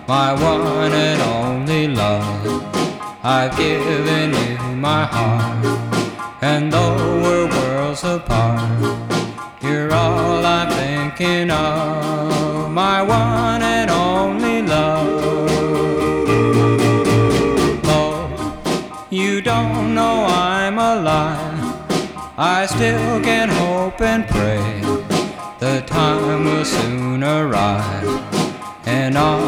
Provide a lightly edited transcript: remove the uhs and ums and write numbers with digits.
my one and only love. I've given you my heart, and though we're worlds apart, you're all I'm thinking of, my one and only love. Oh, you don't know I'm alive. I still can hope and pray the time will soon arrive, and